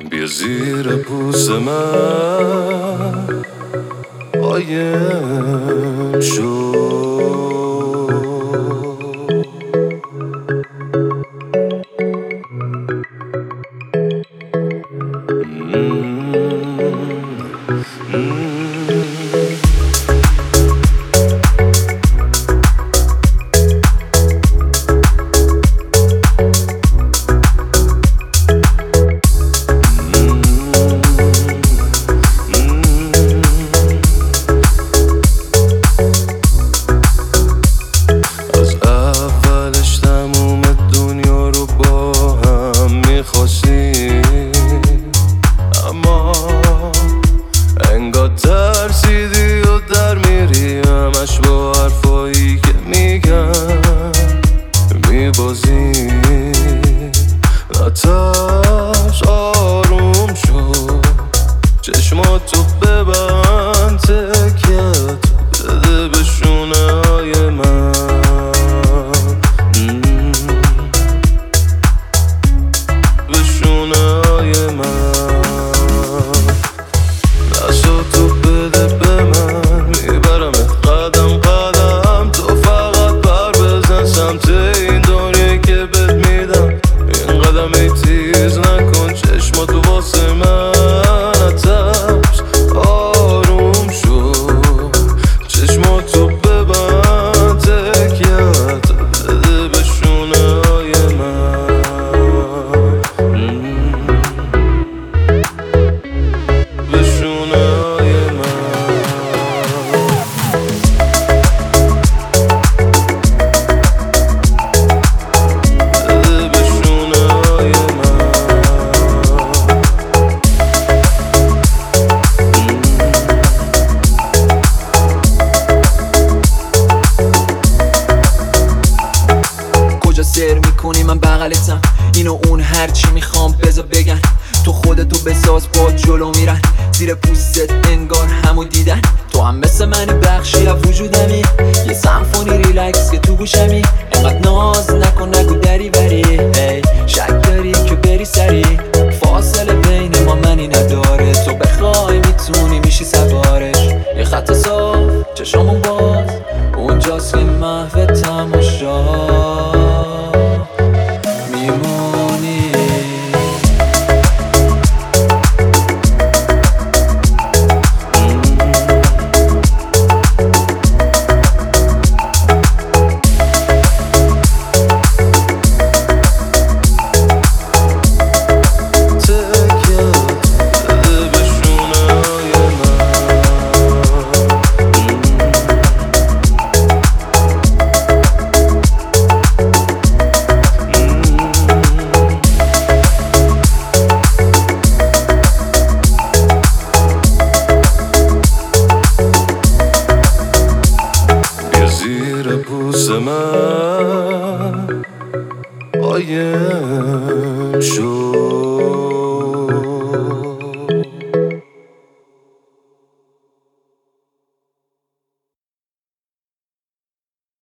بیا زیر پوست من قایم شو. ترسیدی و در میری همش با حرفایی که میگن میبازی. نترس آروم شو، چشماتو ببند، تکیت بده به شونه های من. به شونه های من دستاتو بده به من، میبرمت قدم قدم. تو فقط پر بزن سمت این دنیایی که بهت میدم. این قدم ای تیز نکن، چشماتو واسه من. نترس آروم شو، چشماتو ببند، تکیت بده به شونه های من. به شونه های من. بده به شونه های من. کجا سر میکنی من بغلتم، اینو اون هرچی میخوام بذار بگن. تو خودتو بساز با جلو میرن، زیر پوستت انگار همو دیدن. تو هم مثل منی بخشی از وجودمی، یه سمفونی ریلکس که تو گوشمی. انقدر ناز نکن نگو دری بری، شک داری که بری سری. فاصله بین ما منی نداره، تو بخوای میتونی میشی سوارش. یه خط صاف چشامون باز، اونجاست که محو تماشا میمونی. زیر پوست من قایم شو.